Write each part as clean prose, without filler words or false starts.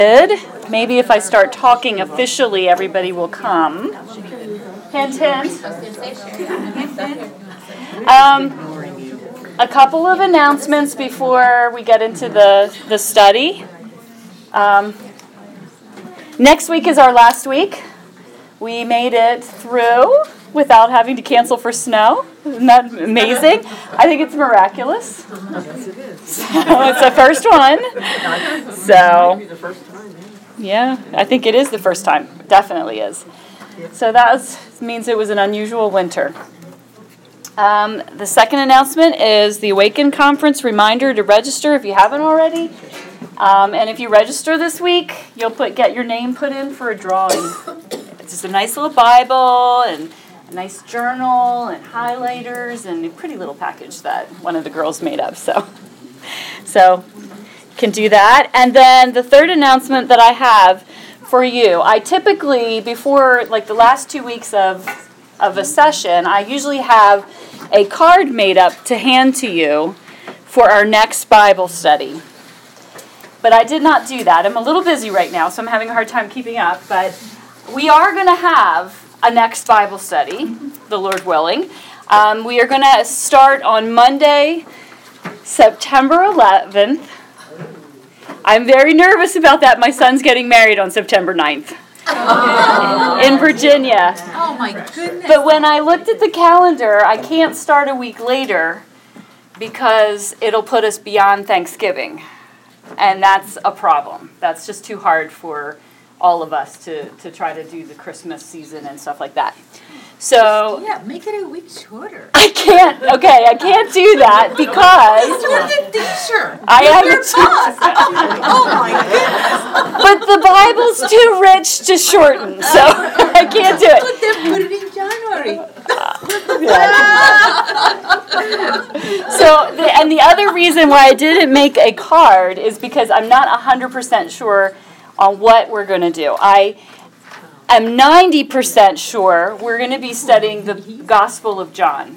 Maybe if I start talking officially, everybody will come. Hint, hint. A couple of announcements before we get into the study. Next week is our last week. We made it through without having to cancel for snow. Isn't that amazing? I think it's miraculous. Yes, it is. So it's the first one. So, yeah, I think it is the first time. It definitely is. So that means it was an unusual winter. The second announcement is the Awaken Conference reminder to register if you haven't already. And if you register this week, you'll get your name put in for a drawing. It's just a nice little Bible and a nice journal and highlighters and a pretty little package that one of the girls made up. So can do that. And then the third announcement that I have for you, I typically, before like the last 2 weeks of a session, I usually have a card made up to hand to you for our next Bible study. But I did not do that. I'm a little busy right now, so I'm having a hard time keeping up. But we are going to have a next Bible study, the Lord willing. We are going to start on Monday, September 11th. I'm very nervous about that. My son's getting married on September 9th in Virginia. Oh, my goodness. But when I looked at the calendar, I can't start a week later because it'll put us beyond Thanksgiving. And that's a problem. That's just too hard for all of us to try to do the Christmas season and stuff like that. So yeah, make it a week shorter. I can't do that because You're the teacher. I am Your boss. Oh my goodness. But the Bible's too rich to shorten, so I can't do it. But they put it in January. And the other reason why I didn't make a card is because I'm not 100% sure on what we're going to do. I am 90% sure we're going to be studying the Gospel of John.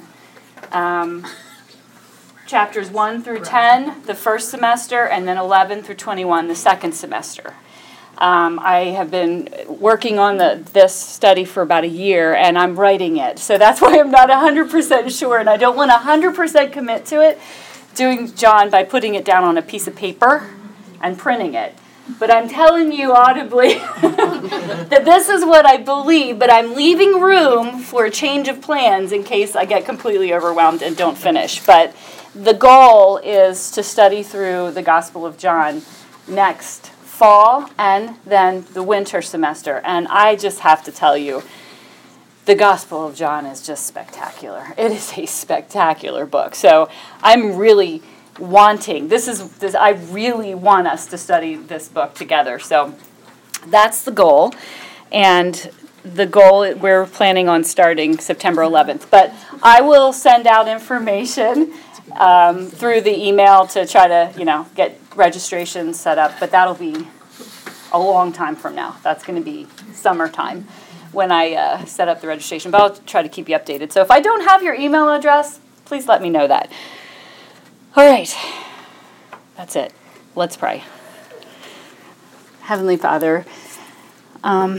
Chapters 1 through 10, the first semester, and then 11 through 21, the second semester. I have been working on this study for about a year, and I'm writing it. So that's why I'm not 100% sure, and I don't want to 100% commit to it, doing John by putting it down on a piece of paper and printing it. But I'm telling you audibly that this is what I believe, but I'm leaving room for a change of plans in case I get completely overwhelmed and don't finish. But the goal is to study through the Gospel of John next fall and then the winter semester. And I just have to tell you, the Gospel of John is just spectacular. It is a spectacular book. So I'm really wanting, I really want us to study this book together. So that's the goal. And the goal, we're planning on starting September 11th. But I will send out information through the email to try to, get registration set up. But that'll be a long time from now. That's going to be summertime when I set up the registration. But I'll try to keep you updated. So if I don't have your email address, please let me know that. All right, that's it. Let's pray. Heavenly Father, I'm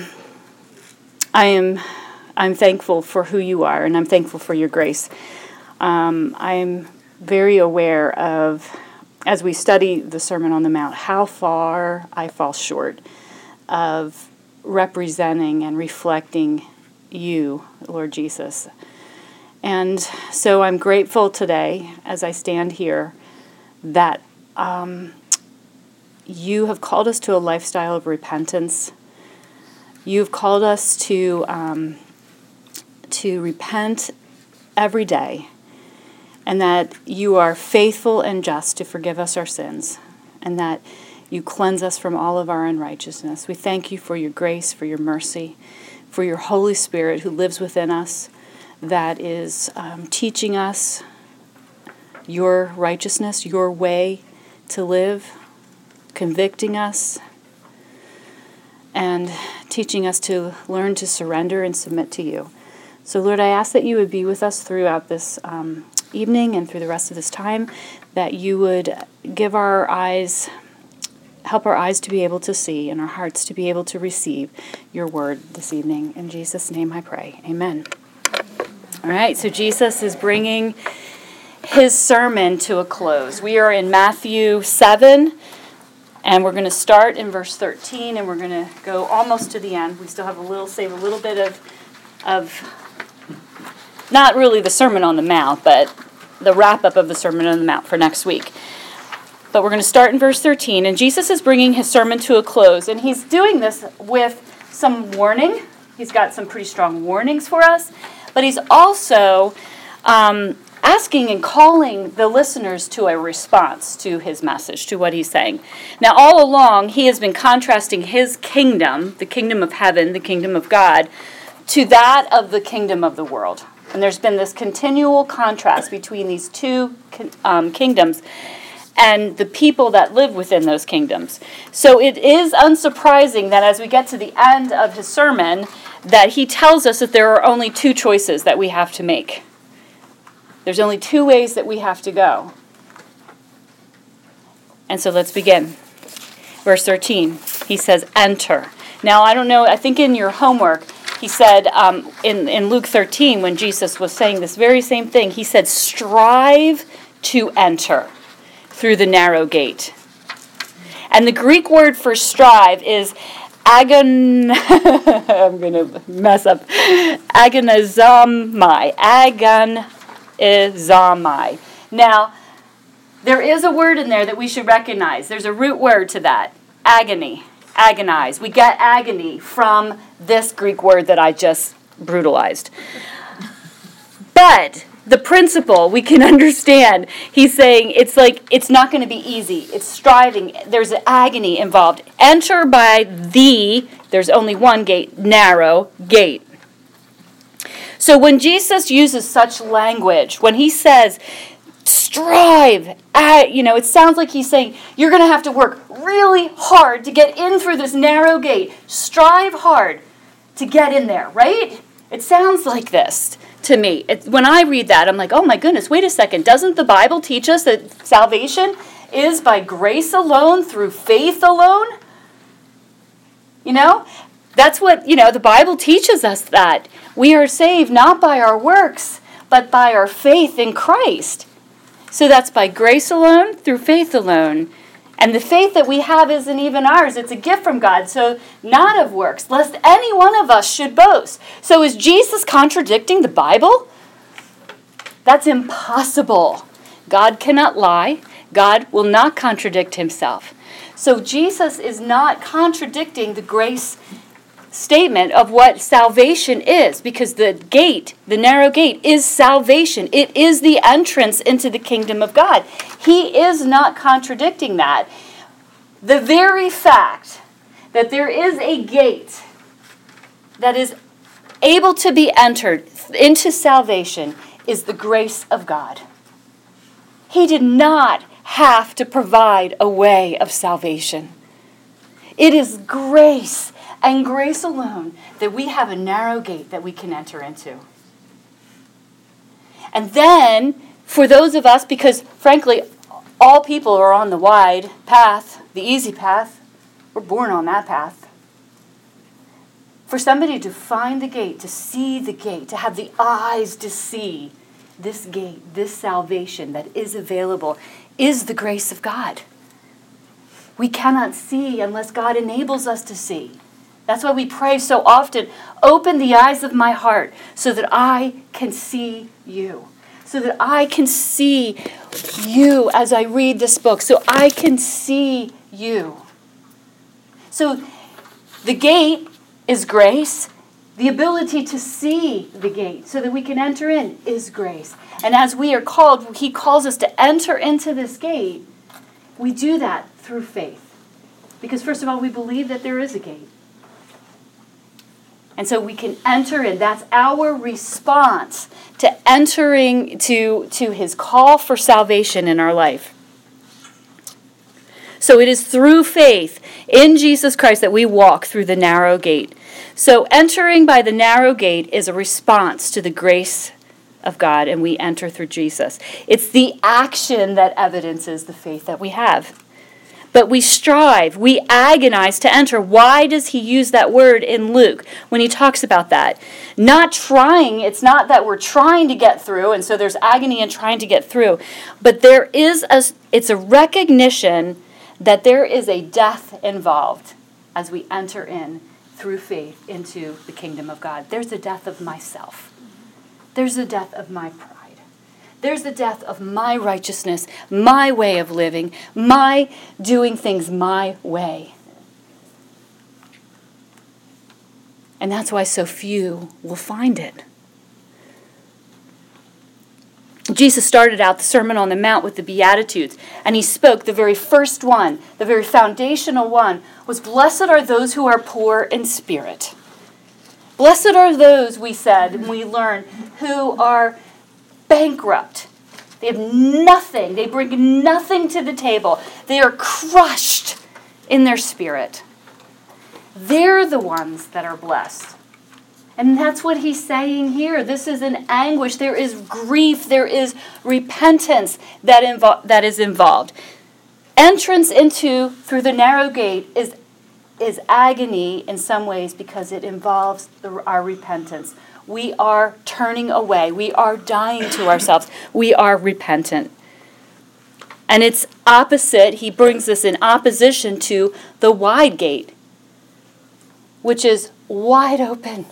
thankful for who you are, and I'm thankful for your grace. I'm very aware of, as we study the Sermon on the Mount, how far I fall short of representing and reflecting you, Lord Jesus. And so I'm grateful today, as I stand here, that you have called us to a lifestyle of repentance. You've called us to repent every day, and that you are faithful and just to forgive us our sins, and that you cleanse us from all of our unrighteousness. We thank you for your grace, for your mercy, for your Holy Spirit who lives within us, that is teaching us your righteousness, your way to live, convicting us, and teaching us to learn to surrender and submit to you. So, Lord, I ask that you would be with us throughout this evening and through the rest of this time, that you would give our eyes help our eyes to be able to see and our hearts to be able to receive your word this evening. In Jesus' name I pray. Amen. All right, so Jesus is bringing his sermon to a close. We are in Matthew 7, and we're going to start in verse 13, and we're going to go almost to the end. We still have save a little bit of not really the Sermon on the Mount, but the wrap-up of the Sermon on the Mount for next week. But we're going to start in verse 13, and Jesus is bringing his sermon to a close, and he's doing this with some warning. He's got some pretty strong warnings for us, but he's also asking and calling the listeners to a response to his message, to what he's saying. Now, all along, he has been contrasting his kingdom, the kingdom of heaven, the kingdom of God, to that of the kingdom of the world. And there's been this continual contrast between these two kingdoms and the people that live within those kingdoms. So it is unsurprising that as we get to the end of his sermon, that he tells us that there are only two choices that we have to make. There's only two ways that we have to go. And so let's begin. Verse 13, he says, enter. Now, I don't know, I think in your homework, he said in Luke 13, when Jesus was saying this very same thing, he said, strive to enter through the narrow gate. And the Greek word for strive is I'm going to mess up. Agonizomai. Agonizomai. Now, there is a word in there that we should recognize. There's a root word to that. Agony. Agonize. We get agony from this Greek word that I just brutalized. But the principle we can understand. He's saying it's not going to be easy. It's striving. There's an agony involved. Enter by there's only one gate, narrow gate. So when Jesus uses such language, when he says, strive, it sounds like he's saying, you're going to have to work really hard to get in through this narrow gate. Strive hard to get in there, right? It sounds like this to me. When I read that, I'm like, oh my goodness, wait a second. Doesn't the Bible teach us that salvation is by grace alone, through faith alone? That's what, the Bible teaches us, that we are saved not by our works, but by our faith in Christ. So that's by grace alone, through faith alone. And the faith that we have isn't even ours. It's a gift from God, so not of works, lest any one of us should boast. So is Jesus contradicting the Bible? That's impossible. God cannot lie. God will not contradict himself. So Jesus is not contradicting the grace statement of what salvation is, because the gate, the narrow gate, is salvation. It is the entrance into the kingdom of God. He is not contradicting that. The very fact that there is a gate that is able to be entered into salvation is the grace of God. He did not have to provide a way of salvation. It is grace and grace alone that we have a narrow gate that we can enter into. And then, for those of us, because frankly, all people are on the wide path, the easy path. We're born on that path. For somebody to find the gate, to see the gate, to have the eyes to see this gate, this salvation that is available, is the grace of God. We cannot see unless God enables us to see. That's why we pray so often, open the eyes of my heart so that I can see you. So that I can see you as I read this book. So I can see you. So the gate is grace. The ability to see the gate so that we can enter in is grace. And as we are called, he calls us to enter into this gate. We do that through faith. Because first of all, we believe that there is a gate. And so we can enter in. That's our response to entering to his call for salvation in our life. So it is through faith in Jesus Christ that we walk through the narrow gate. So entering by the narrow gate is a response to the grace of God, and we enter through Jesus. It's the action that evidences the faith that we have. But we strive, we agonize to enter. Why does he use that word in Luke when he talks about that? Not trying, it's not that we're trying to get through, and so there's agony in trying to get through. But it's a recognition that there is a death involved as we enter in through faith into the kingdom of God. There's a death of myself. There's a death of my pride. There's the death of my righteousness, my way of living, my doing things my way. And that's why so few will find it. Jesus started out the Sermon on the Mount with the Beatitudes, and he spoke, the very first one, the very foundational one, was, "Blessed are those who are poor in spirit." Blessed are those, we said, and we learned, who are bankrupt. They have nothing. They bring nothing to the table. They are crushed in their spirit. They're the ones that are blessed. And that's what he's saying here. This is an anguish. There is grief. There is repentance that is involved. Entrance through the narrow gate is agony in some ways because it involves our repentance. We are turning away. We are dying to ourselves. We are repentant. And it's opposite. He brings this in opposition to the wide gate, which is wide open.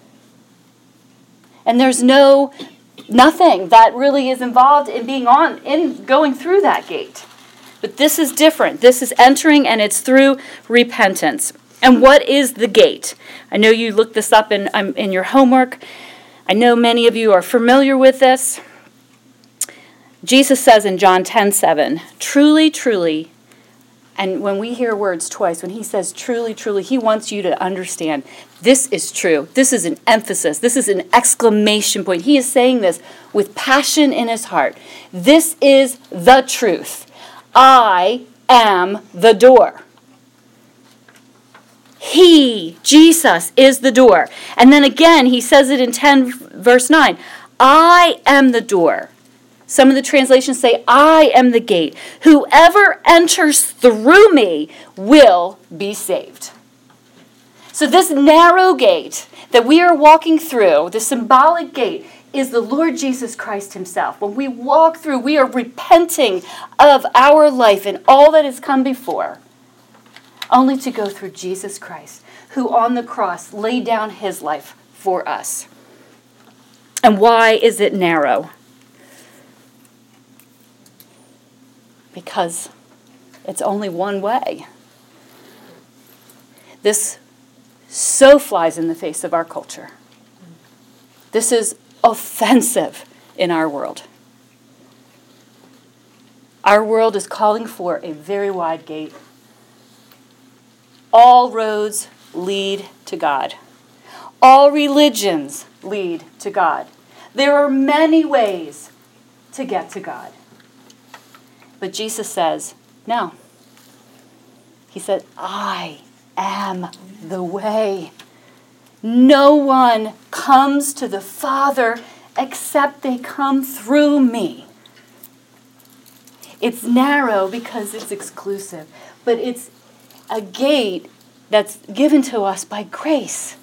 And there's nothing that really is involved in going through that gate. But this is different. This is entering, and it's through repentance. And what is the gate? I know you looked this up in your homework. I know many of you are familiar with this. Jesus says in John 10:7, "Truly, truly," and when we hear words twice, when he says truly, truly, he wants you to understand this is true. This is an emphasis. This is an exclamation point. He is saying this with passion in his heart. This is the truth. I am the door. He, Jesus, is the door. And then again, he says it in 10 verse 9. I am the door. Some of the translations say, I am the gate. Whoever enters through me will be saved. So this narrow gate that we are walking through, the symbolic gate, is the Lord Jesus Christ himself. When we walk through, we are repenting of our life and all that has come before, only to go through Jesus Christ, who on the cross laid down his life for us. And why is it narrow? Because it's only one way. This so flies in the face of our culture. This is offensive in our world. Our world is calling for a very wide gate. All roads lead to God. All religions lead to God. There are many ways to get to God. But Jesus says, no. He said, I am the way. No one comes to the Father except they come through me. It's narrow because it's exclusive, but it's a gate that's given to us by grace.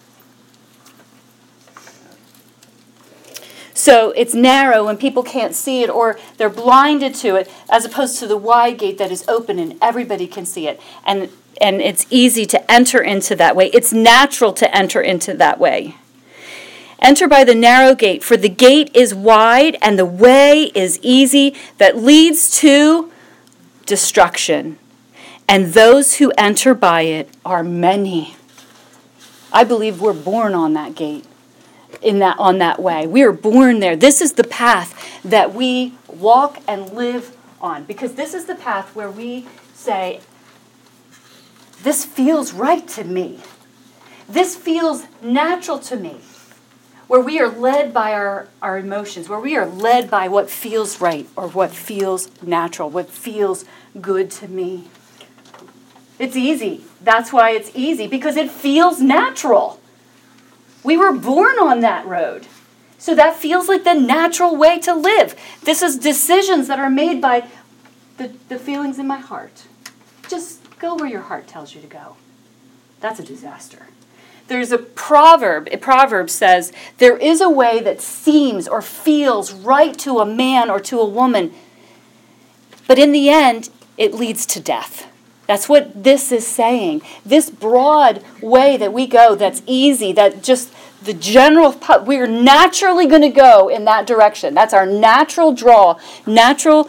So it's narrow and people can't see it or they're blinded to it, as opposed to the wide gate that is open and everybody can see it. And it's easy to enter into that way. It's natural to enter into that way. Enter by the narrow gate, for the gate is wide and the way is easy that leads to destruction. And those who enter by it are many. I believe we're born on that gate. On that way. We are born there. This is the path that we walk and live on. Because this is the path where we say, this feels right to me. This feels natural to me. Where we are led by our emotions. Where we are led by what feels right or what feels natural. What feels good to me. It's easy. That's why it's easy. Because it feels natural. We were born on that road. So that feels like the natural way to live. This is decisions that are made by the feelings in my heart. just go where your heart tells you to go. That's a disaster. There's a proverb. A proverb says, there is a way that seems or feels right to a man or to a woman, but in the end, it leads to death. That's what this is saying. This broad way that we go, that's easy, that just the general, we're naturally going to go in that direction. That's our natural draw, natural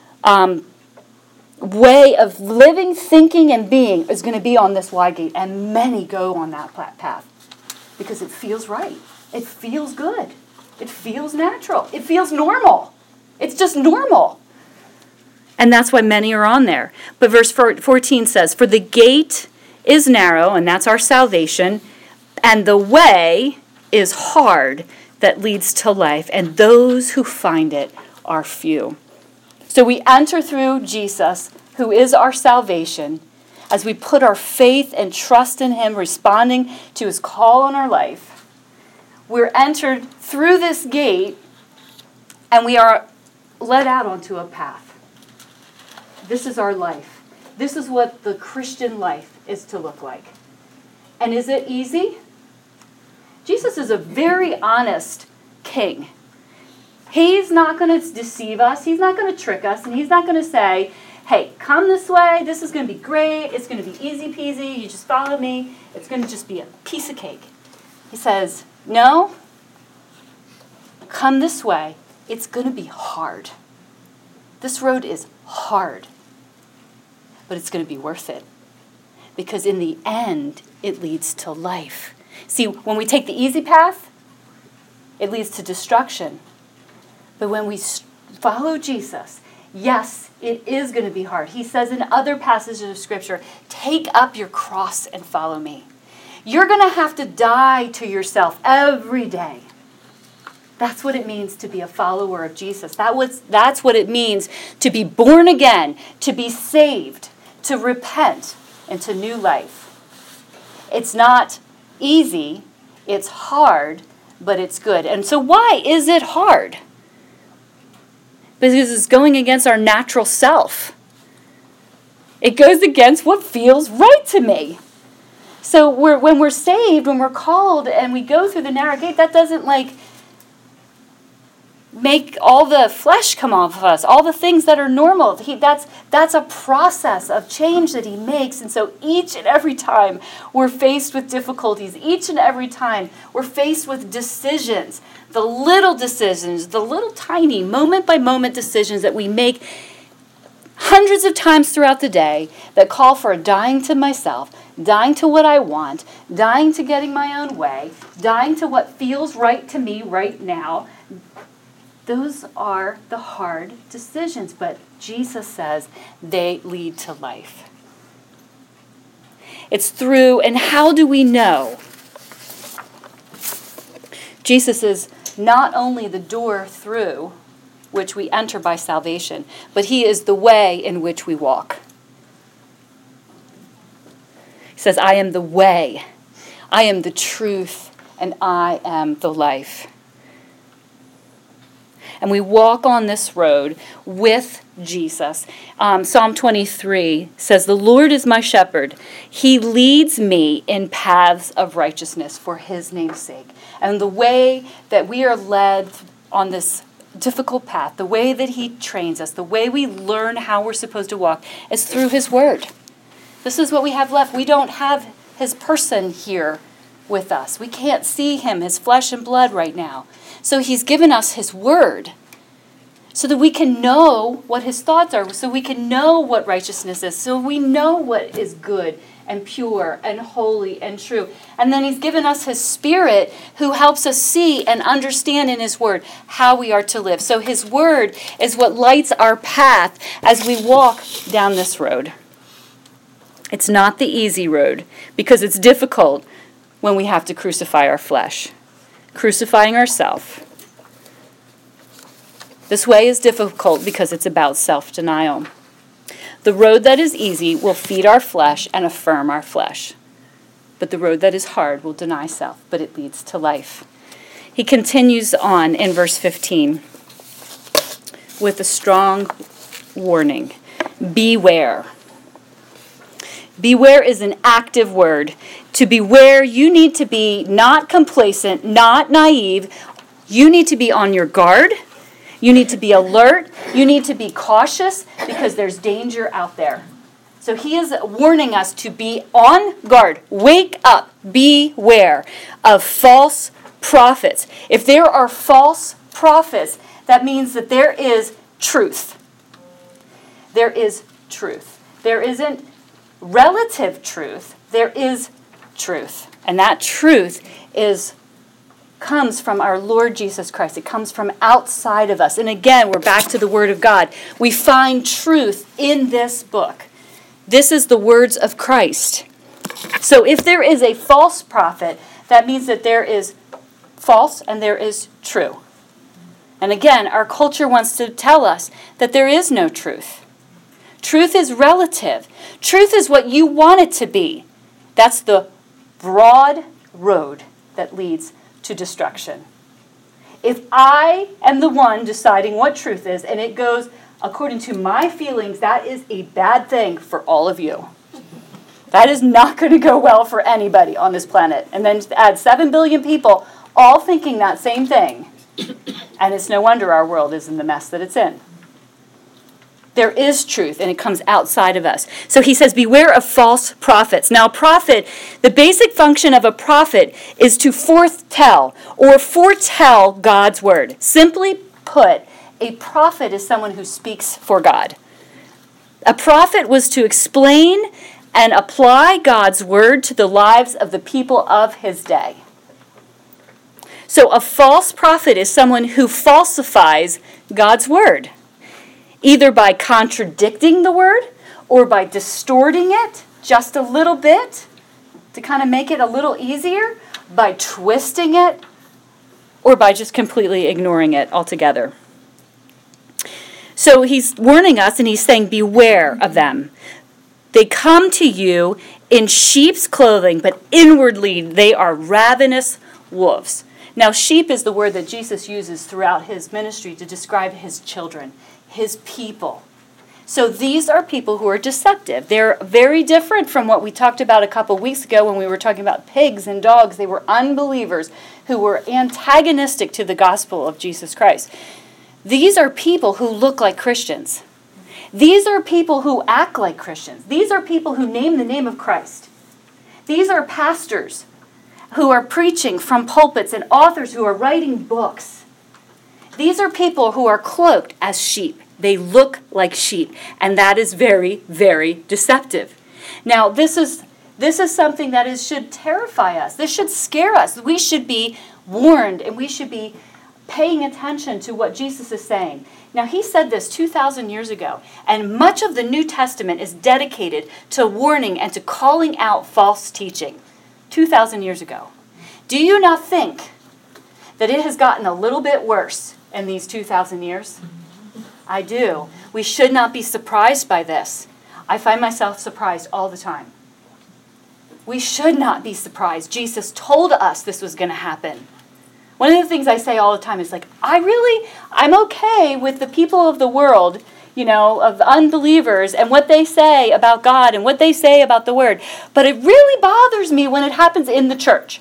way of living, thinking, and being is going to be on this wide gate. And many go on that path because it feels right. It feels good. It feels natural. It feels normal. It's just normal. And that's why many are on there. But verse 14 says, for the gate is narrow, and that's our salvation, and the way is hard that leads to life, and those who find it are few. So we enter through Jesus, who is our salvation, as we put our faith and trust in him, responding to his call on our life. We're entered through this gate, and we are led out onto a path. This is our life. This is what the Christian life is to look like. And is it easy? Jesus is a very honest king. He's not going to deceive us. He's not going to trick us. And he's not going to say, hey, come this way. This is going to be great. It's going to be easy peasy. You just follow me. It's going to just be a piece of cake. He says, no, come this way. It's going to be hard. This road is hard. But it's going to be worth it. Because in the end, it leads to life. See, when we take the easy path, it leads to destruction. But when we follow Jesus, yes, it is going to be hard. He says in other passages of Scripture, take up your cross and follow me. You're going to have to die to yourself every day. That's what it means to be a follower of Jesus. That's what it means to be born again, to be saved, to repent into new life. It's not easy, it's hard, but it's good. And so why is it hard? Because it's going against our natural self. It goes against what feels right to me. So when we're saved, when we're called, and we go through the narrow gate, that doesn't make all the flesh come off of us, all the things that are normal. That's a process of change that he makes. And so each and every time we're faced with difficulties, each and every time we're faced with decisions, the little tiny moment-by-moment decisions that we make hundreds of times throughout the day that call for dying to myself, dying to what I want, dying to getting my own way, dying to what feels right to me right now. Those are the hard decisions, but Jesus says they lead to life. It's through, and how do we know? Jesus is not only the door through which we enter by salvation, but he is the way in which we walk. He says, I am the way, I am the truth, and I am the life. And we walk on this road with Jesus. Psalm 23 says, the Lord is my shepherd. He leads me in paths of righteousness for his name's sake. And the way that we are led on this difficult path, the way that he trains us, the way we learn how we're supposed to walk is through his word. This is what we have left. We don't have his person here with us. We can't see him, his flesh and blood right now. So he's given us his word so that we can know what his thoughts are, so we can know what righteousness is, so we know what is good and pure and holy and true. And then he's given us his Spirit who helps us see and understand in his word how we are to live. So his word is what lights our path as we walk down this road. It's not the easy road because it's difficult when we have to crucify our flesh, crucifying ourselves. This way is difficult because it's about self-denial. The road that is easy will feed our flesh and affirm our flesh. But the road that is hard will deny self, but it leads to life. He continues on in verse 15 with a strong warning. Beware. Beware is an active word. To beware, you need to be not complacent, not naive. You need to be on your guard. You need to be alert. You need to be cautious because there's danger out there. So he is warning us to be on guard. Wake up. Beware of false prophets. If there are false prophets, that means that there is truth. There is truth. There isn't relative truth. There is truth. And that truth comes from our Lord Jesus Christ. It comes from outside of us. And again, we're back to the Word of God. We find truth in this book. This is the words of Christ. So if there is a false prophet, that means that there is false and there is true. And again, our culture wants to tell us that there is no truth. Truth is relative. Truth is what you want it to be. That's the broad road that leads to destruction. If I am the one deciding what truth is, and it goes according to my feelings, that is a bad thing for all of you. That is not going to go well for anybody on this planet. And then add 7 billion people all thinking that same thing. And it's no wonder our world is in the mess that it's in. There is truth, and it comes outside of us. So he says, beware of false prophets. Now, prophet, the basic function of a prophet is to foretell God's word. Simply put, a prophet is someone who speaks for God. A prophet was to explain and apply God's word to the lives of the people of his day. So a false prophet is someone who falsifies God's word, either by contradicting the word or by distorting it just a little bit to kind of make it a little easier, by twisting it, or by just completely ignoring it altogether. So he's warning us and he's saying, beware of them. They come to you in sheep's clothing, but inwardly they are ravenous wolves. Now, sheep is the word that Jesus uses throughout his ministry to describe his children, his people. So these are people who are deceptive. They're very different from what we talked about a couple weeks ago when we were talking about pigs and dogs. They were unbelievers who were antagonistic to the gospel of Jesus Christ. These are people who look like Christians. These are people who act like Christians. These are people who name the name of Christ. These are pastors who are preaching from pulpits and authors who are writing books. These are people who are cloaked as sheep. They look like sheep, and that is very, very deceptive. Now, this is something that should terrify us. This should scare us. We should be warned, and we should be paying attention to what Jesus is saying. Now, he said this 2,000 years ago, and much of the New Testament is dedicated to warning and to calling out false teaching. 2,000 years ago. Do you not think that it has gotten a little bit worse in these 2,000 years? I do. We should not be surprised by this. I find myself surprised all the time. We should not be surprised. Jesus told us this was going to happen. One of the things I say all the time is I'm okay with the people of the world, of the unbelievers and what they say about God and what they say about the Word. But it really bothers me when it happens in the church.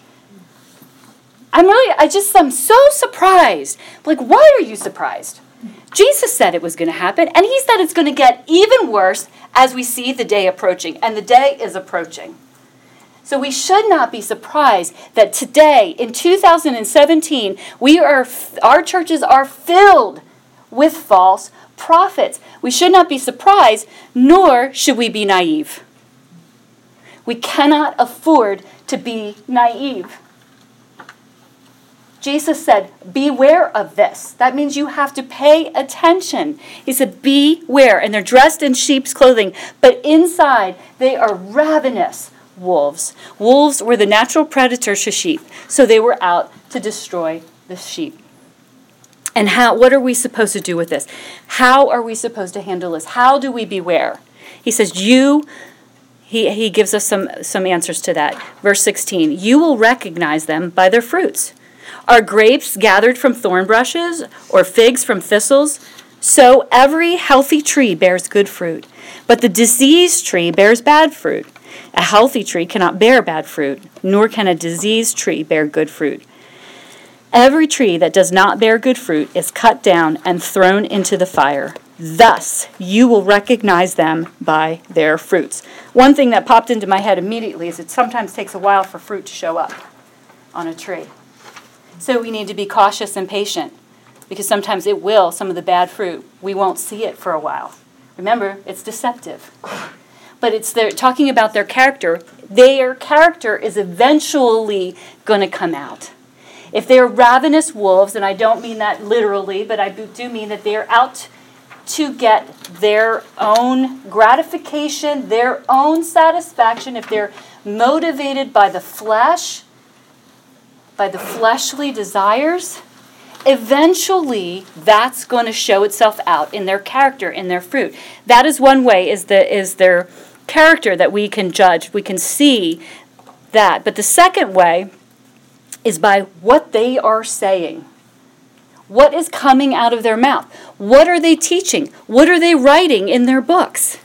I'm so surprised. Why are you surprised? Jesus said it was going to happen, and he said it's going to get even worse as we see the day approaching, and the day is approaching. So we should not be surprised that today, in 2017, our churches are filled with false prophets. We should not be surprised, nor should we be naive. We cannot afford to be naive. Jesus said, beware of this. That means you have to pay attention. He said, beware. And they're dressed in sheep's clothing, but inside they are ravenous wolves. Wolves were the natural predators to sheep, so they were out to destroy the sheep. And what are we supposed to do with this? How are we supposed to handle this? How do we beware? He says, he gives us some answers to that. Verse 16, you will recognize them by their fruits. Are grapes gathered from thorn bushes or figs from thistles? So every healthy tree bears good fruit, but the diseased tree bears bad fruit. A healthy tree cannot bear bad fruit, nor can a diseased tree bear good fruit. Every tree that does not bear good fruit is cut down and thrown into the fire. Thus, you will recognize them by their fruits. One thing that popped into my head immediately is it sometimes takes a while for fruit to show up on a tree. So we need to be cautious and patient, because sometimes it will, some of the bad fruit, we won't see it for a while. Remember, it's deceptive. But they're talking about their character. Their character is eventually going to come out. If they're ravenous wolves, and I don't mean that literally, but I do mean that they're out to get their own gratification, their own satisfaction, if they're motivated by the flesh, by the fleshly desires, eventually that's going to show itself out in their character, in their fruit. That is one way, is their character that we can judge. We can see that. But the second way is by what they are saying. What is coming out of their mouth? What are they teaching? What are they writing in their books?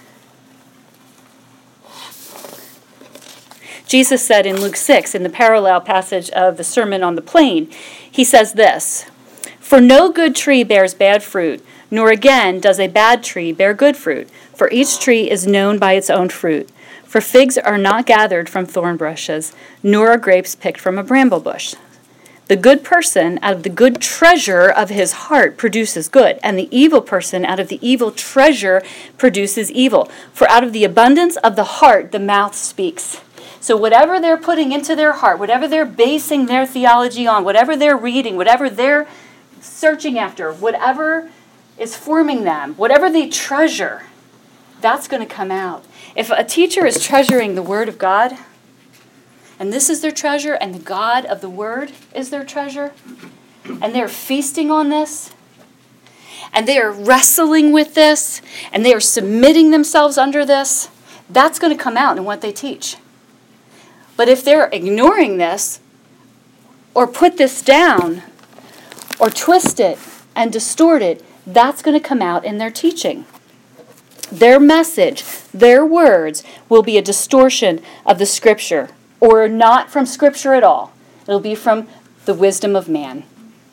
Jesus said in Luke 6, in the parallel passage of the Sermon on the Plain, he says this, "For no good tree bears bad fruit, nor again does a bad tree bear good fruit. For each tree is known by its own fruit. For figs are not gathered from thorn bushes, nor are grapes picked from a bramble bush. The good person out of the good treasure of his heart produces good, and the evil person out of the evil treasure produces evil. For out of the abundance of the heart the mouth speaks." So whatever they're putting into their heart, whatever they're basing their theology on, whatever they're reading, whatever they're searching after, whatever is forming them, whatever they treasure, that's going to come out. If a teacher is treasuring the Word of God, and this is their treasure, and the God of the Word is their treasure, and they're feasting on this, and they are wrestling with this, and they are submitting themselves under this, that's going to come out in what they teach. But if they're ignoring this, or put this down, or twist it and distort it, that's going to come out in their teaching. Their message, their words, will be a distortion of the Scripture, or not from Scripture at all. It'll be from the wisdom of man.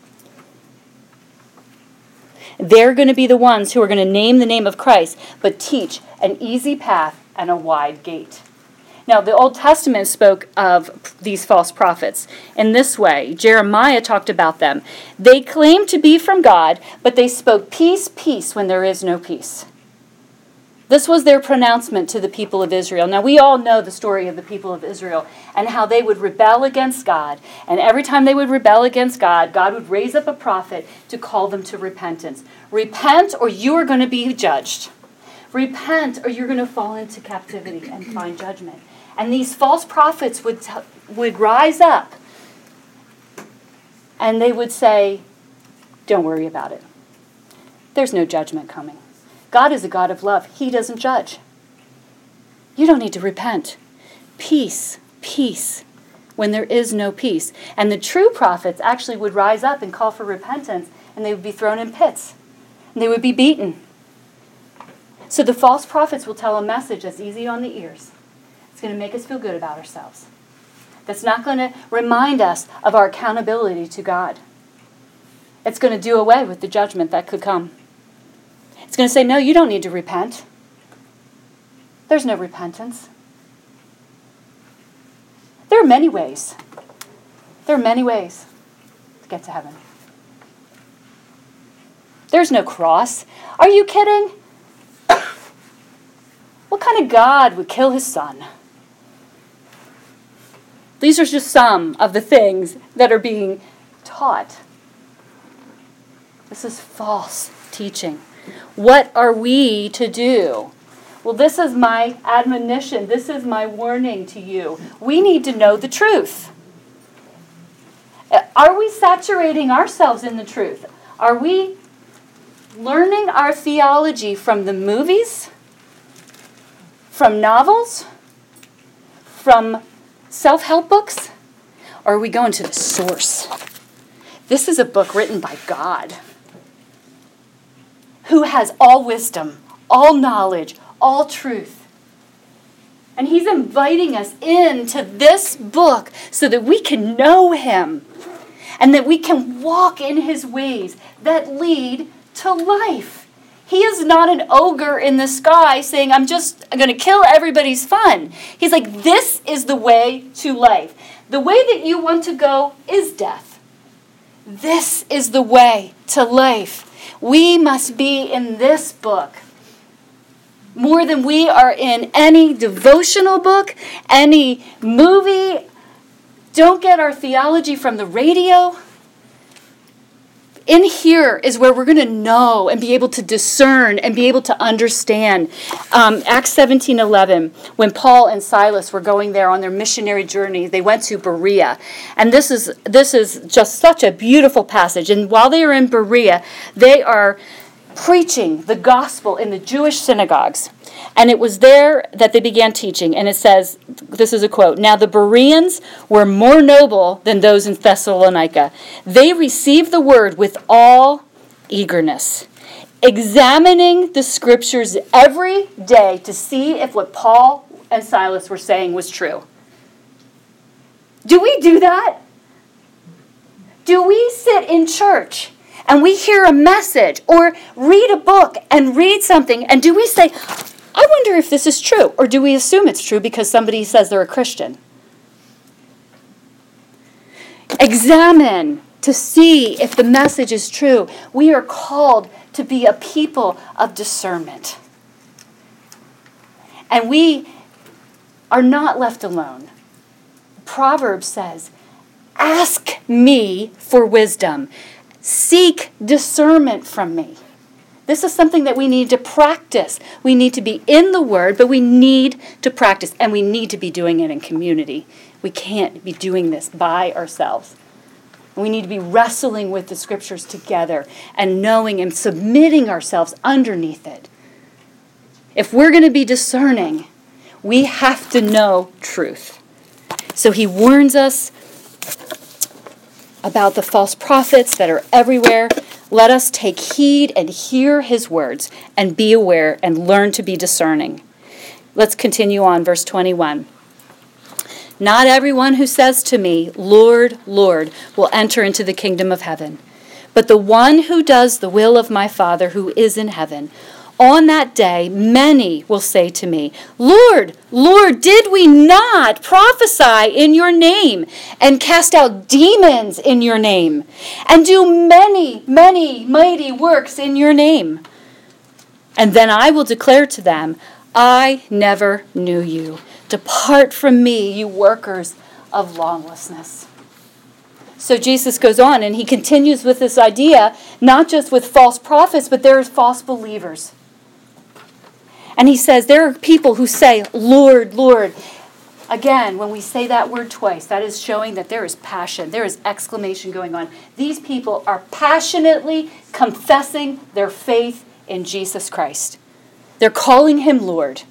They're going to be the ones who are going to name the name of Christ, but teach an easy path and a wide gate. Now, the Old Testament spoke of these false prophets in this way. Jeremiah talked about them. They claimed to be from God, but they spoke peace, peace, when there is no peace. This was their pronouncement to the people of Israel. Now, we all know the story of the people of Israel and how they would rebel against God. And every time they would rebel against God, God would raise up a prophet to call them to repentance. Repent, or you are going to be judged. Repent, or you're going to fall into captivity and find judgment. And these false prophets would rise up, and they would say, don't worry about it. There's no judgment coming. God is a God of love. He doesn't judge. You don't need to repent. Peace, peace, when there is no peace. And the true prophets actually would rise up and call for repentance, and they would be thrown in pits, and they would be beaten. So the false prophets will tell a message that's easy on the ears. It's going to make us feel good about ourselves. That's not going to remind us of our accountability to God. It's going to do away with the judgment that could come. It's going to say, no, you don't need to repent. There's no repentance. There are many ways. There are many ways to get to heaven. There's no cross. Are you kidding? What kind of God would kill his son? These are just some of the things that are being taught. This is false teaching. What are we to do? Well, this is my admonition. This is my warning to you. We need to know the truth. Are we saturating ourselves in the truth? Are we learning our theology from the movies? From novels? From self-help books? Or are we going to the source? This is a book written by God, who has all wisdom, all knowledge, all truth. And he's inviting us into this book so that we can know him and that we can walk in his ways that lead to life. He is not an ogre in the sky saying, I'm going to kill everybody's fun. He's like, this is the way to life. The way that you want to go is death. This is the way to life. We must be in this book more than we are in any devotional book, any movie. Don't get our theology from the radio. In here is where we're going to know and be able to discern and be able to understand. Acts 17:11, when Paul and Silas were going there on their missionary journey, they went to Berea. And this is just such a beautiful passage. And while they are in Berea, they are preaching the gospel in the Jewish synagogues. And it was there that they began teaching. And it says, this is a quote, "Now the Bereans were more noble than those in Thessalonica. They received the word with all eagerness, examining the scriptures every day to see if what Paul and Silas were saying was true." Do we do that? Do we sit in church and we hear a message or read a book and read something, and do we say, I wonder if this is true, or do we assume it's true because somebody says they're a Christian? Examine to see if the message is true. We are called to be a people of discernment. And we are not left alone. Proverbs says, ask me for wisdom. Seek discernment from me. This is something that we need to practice. We need to be in the Word, but we need to practice, and we need to be doing it in community. We can't be doing this by ourselves. We need to be wrestling with the Scriptures together and knowing and submitting ourselves underneath it. If we're going to be discerning, we have to know truth. So he warns us about the false prophets that are everywhere. Let us take heed and hear his words and be aware and learn to be discerning. Let's continue on, verse 21. Not everyone who says to me, Lord, Lord, will enter into the kingdom of heaven, but the one who does the will of my Father who is in heaven. On that day, many will say to me, Lord, Lord, did we not prophesy in your name and cast out demons in your name and do many, many mighty works in your name? And then I will declare to them, I never knew you. Depart from me, you workers of lawlessness. So Jesus goes on and he continues with this idea, not just with false prophets, but there are false believers. And he says there are people who say, Lord, Lord. Again, when we say that word twice, that is showing that there is passion. There is exclamation going on. These people are passionately confessing their faith in Jesus Christ. They're calling him Lord.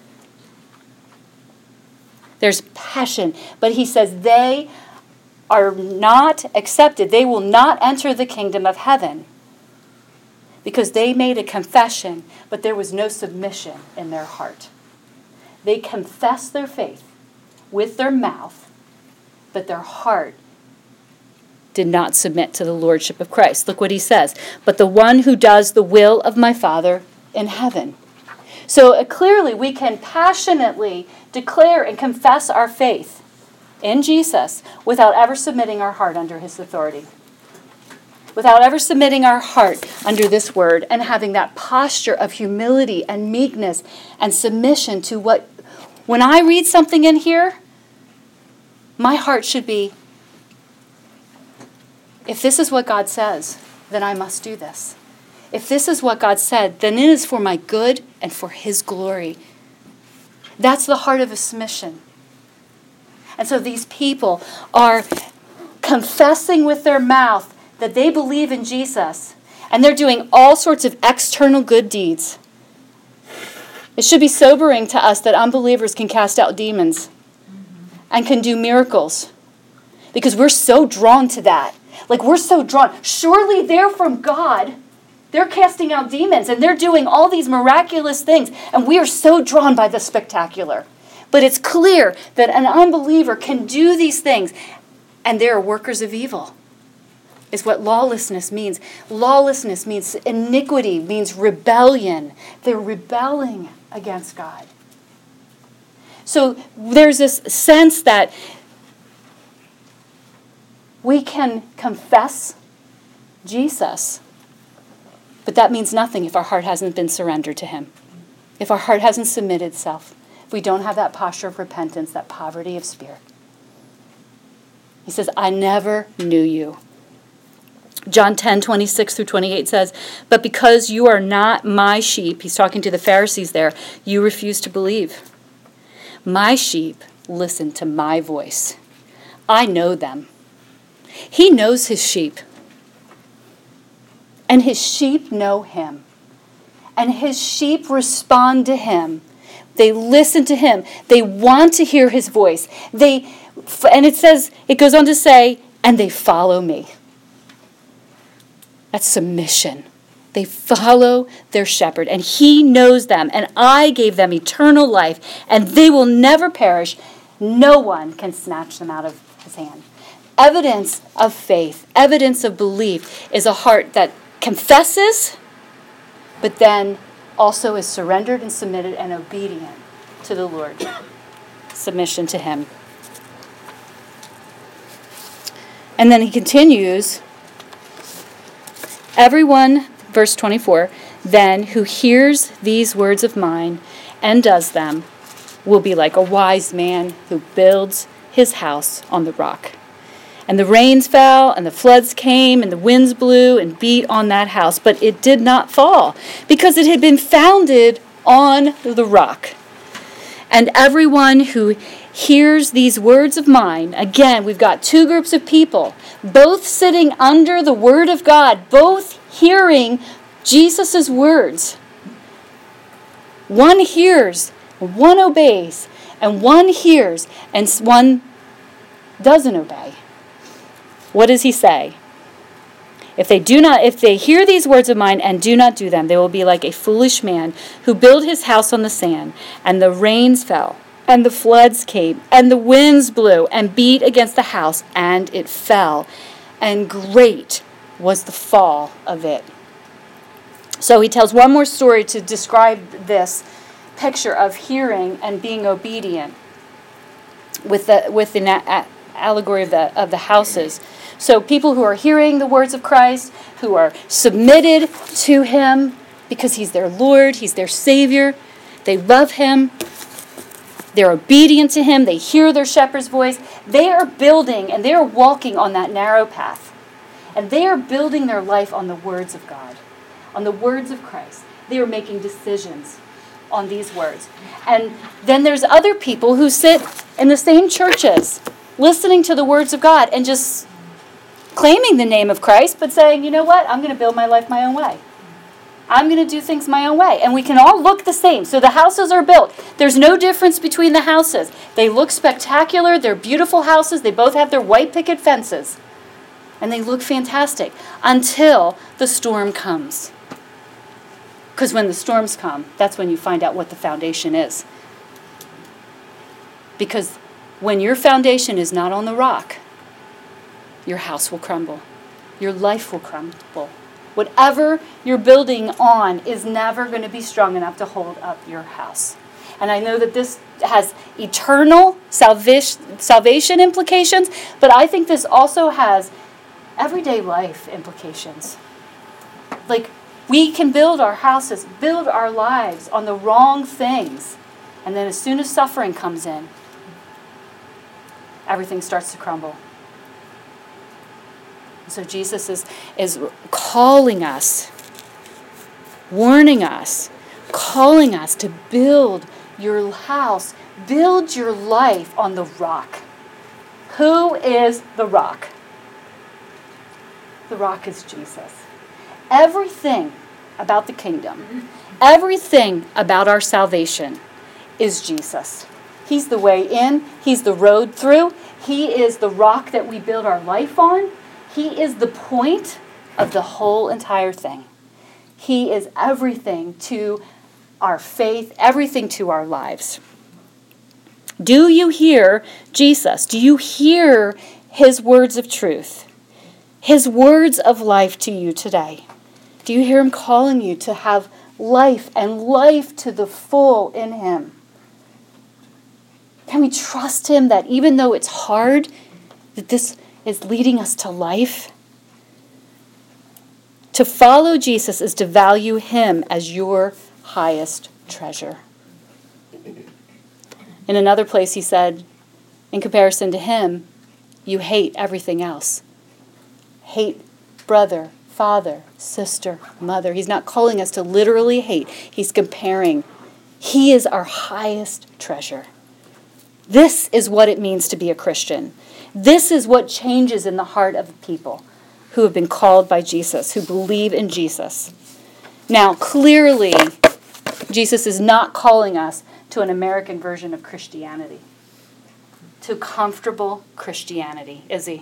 There's passion. But he says they are not accepted. They will not enter the kingdom of heaven. Because they made a confession, but there was no submission in their heart. They confessed their faith with their mouth, but their heart did not submit to the lordship of Christ. Look what he says. But the one who does the will of my Father in heaven. So clearly we can passionately declare and confess our faith in Jesus without ever submitting our heart under his authority. Without ever submitting our heart under this word and having that posture of humility and meekness and submission to what, when I read something in here, my heart should be, if this is what God says, then I must do this. If this is what God said, then it is for my good and for his glory. That's the heart of a submission. And so these people are confessing with their mouth that they believe in Jesus, and they're doing all sorts of external good deeds. It should be sobering to us that unbelievers can cast out demons and can do miracles, because we're so drawn to that. Like, we're so drawn. Surely they're from God. They're casting out demons, and they're doing all these miraculous things, and we are so drawn by the spectacular. But it's clear that an unbeliever can do these things, and they are workers of evil, is what lawlessness means. Lawlessness means iniquity, means rebellion. They're rebelling against God. So there's this sense that we can confess Jesus, but that means nothing if our heart hasn't been surrendered to him. If our heart hasn't submitted itself. If we don't have that posture of repentance, that poverty of spirit. He says, I never knew you. John 10:26-28 says, but because you are not my sheep, he's talking to the Pharisees there, you refuse to believe. My sheep listen to my voice. I know them. He knows his sheep. And his sheep know him. And his sheep respond to him. They listen to him. They want to hear his voice. And it goes on to say, and they follow me. That's submission. They follow their shepherd, and he knows them, and I gave them eternal life, and they will never perish. No one can snatch them out of his hand. Evidence of faith, evidence of belief is a heart that confesses, but then also is surrendered and submitted and obedient to the Lord. Submission to him. And then he continues, everyone, verse 24, then who hears these words of mine and does them will be like a wise man who builds his house on the rock. And the rains fell, and the floods came, and the winds blew and beat on that house, but it did not fall, because it had been founded on the rock. And everyone who hears these words of mine, again, we've got two groups of people, both sitting under the word of God, both hearing Jesus' words. One hears, one obeys, and one hears, and one doesn't obey. What does he say? If they hear these words of mine and do not do them, they will be like a foolish man who built his house on the sand, and the rains fell, and the floods came, and the winds blew and beat against the house, and it fell, and great was the fall of it. So he tells one more story to describe this picture of hearing and being obedient with the allegory of the houses. So people who are hearing the words of Christ, who are submitted to him because he's their Lord, he's their Savior, they love him, they're obedient to him, they hear their shepherd's voice, they are building and they are walking on that narrow path. And they are building their life on the words of God, on the words of Christ. They are making decisions on these words. And then there's other people who sit in the same churches, listening to the words of God and just claiming the name of Christ, but saying, you know what, I'm going to build my life my own way. I'm going to do things my own way. And we can all look the same. So the houses are built. There's no difference between the houses. They look spectacular. They're beautiful houses. They both have their white picket fences. And they look fantastic until the storm comes. Because when the storms come, that's when you find out what the foundation is. Because when your foundation is not on the rock, your house will crumble. Your life will crumble. Whatever you're building on is never going to be strong enough to hold up your house. And I know that this has eternal salvation implications, but I think this also has everyday life implications. Like, we can build our houses, build our lives on the wrong things. And then as soon as suffering comes in, everything starts to crumble. So Jesus is calling us, warning us, calling us to build your house, build your life on the rock. Who is the rock? The rock is Jesus. Everything about the kingdom, everything about our salvation is Jesus. He's the way in. He's the road through. He is the rock that we build our life on. He is the point of the whole entire thing. He is everything to our faith, everything to our lives. Do you hear Jesus? Do you hear his words of truth? His words of life to you today? Do you hear him calling you to have life and life to the full in him? Can we trust him that even though it's hard, that this is leading us to life? To follow Jesus is to value him as your highest treasure. In another place he said, in comparison to him, you hate everything else. Hate brother, father, sister, mother. He's not calling us to literally hate. He's comparing. He is our highest treasure. This is what it means to be a Christian. This is what changes in the heart of people who have been called by Jesus, who believe in Jesus. Now, clearly, Jesus is not calling us to an American version of Christianity, to comfortable Christianity, is he?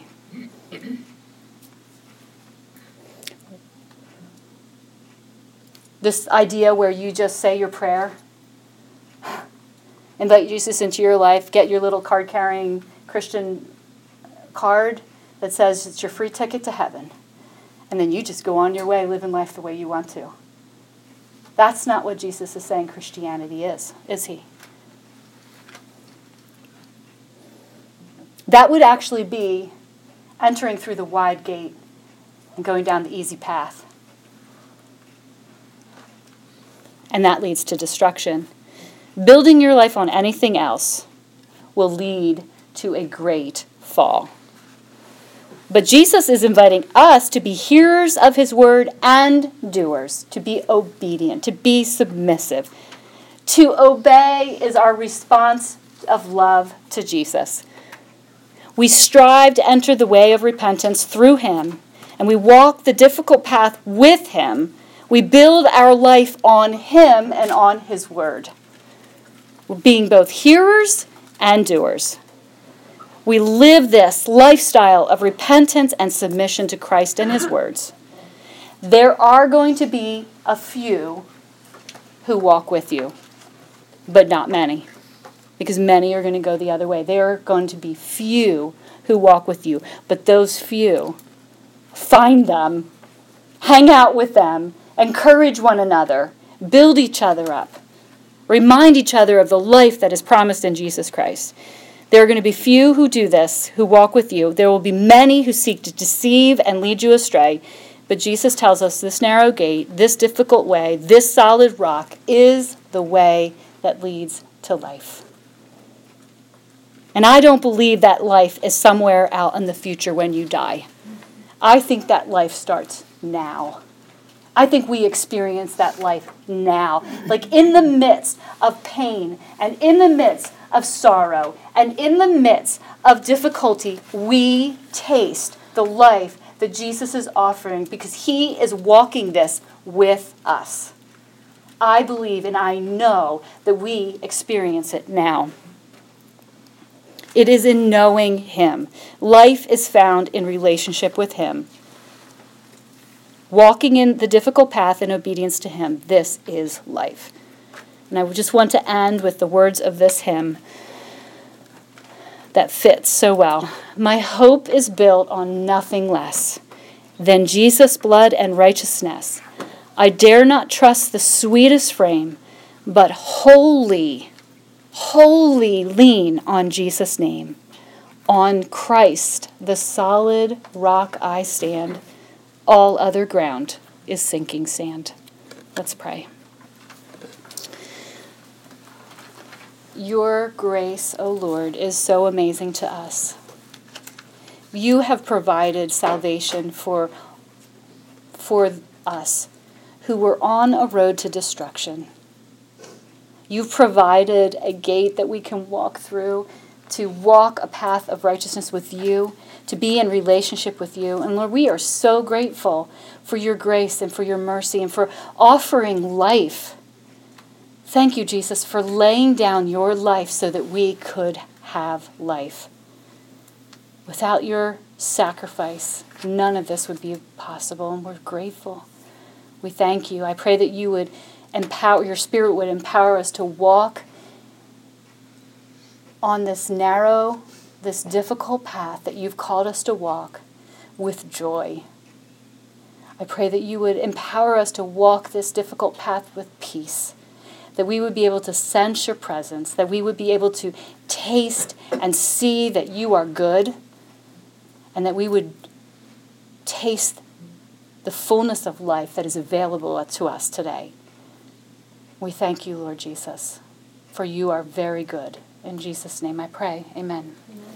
This idea where you just say your prayer, invite Jesus into your life, get your little card-carrying Christian card that says it's your free ticket to heaven, and then you just go on your way living life the way you want to. That's not what Jesus is saying Christianity is he? That would actually be entering through the wide gate and going down the easy path. And that leads to destruction. Building your life on anything else will lead to a great fall. But Jesus is inviting us to be hearers of his word and doers, to be obedient, to be submissive. To obey is our response of love to Jesus. We strive to enter the way of repentance through him, and we walk the difficult path with him. We build our life on him and on his word. We're being both hearers and doers. We live this lifestyle of repentance and submission to Christ and his words. There are going to be a few who walk with you, but not many, because many are going to go the other way. There are going to be few who walk with you, but those few, find them, hang out with them, encourage one another, build each other up, remind each other of the life that is promised in Jesus Christ. There are going to be few who do this, who walk with you. There will be many who seek to deceive and lead you astray. But Jesus tells us this narrow gate, this difficult way, this solid rock is the way that leads to life. And I don't believe that life is somewhere out in the future when you die. I think that life starts now. I think we experience that life now. Like in the midst of pain and in the midst of sorrow and in the midst of difficulty, we taste the life that Jesus is offering because he is walking this with us. I believe and I know that we experience it now. It is in knowing him. Life is found in relationship with him. Walking in the difficult path in obedience to him, this is life. And I just want to end with the words of this hymn that fits so well. My hope is built on nothing less than Jesus' blood and righteousness. I dare not trust the sweetest frame, but wholly lean on Jesus' name. On Christ, the solid rock I stand. All other ground is sinking sand. Let's pray. Your grace, O Lord, is so amazing to us. You have provided salvation for us who were on a road to destruction. You've provided a gate that we can walk through, to walk a path of righteousness with you, to be in relationship with you. And Lord, we are so grateful for your grace and for your mercy and for offering life. Thank you, Jesus, for laying down your life so that we could have life. Without your sacrifice, none of this would be possible, and we're grateful. We thank you. I pray that you would empower, your Spirit would empower us to walk on this narrow, this difficult path that you've called us to walk with joy. I pray that you would empower us to walk this difficult path with peace, that we would be able to sense your presence, that we would be able to taste and see that you are good, and that we would taste the fullness of life that is available to us today. We thank you, Lord Jesus, for you are very good. In Jesus' name I pray. Amen. Amen.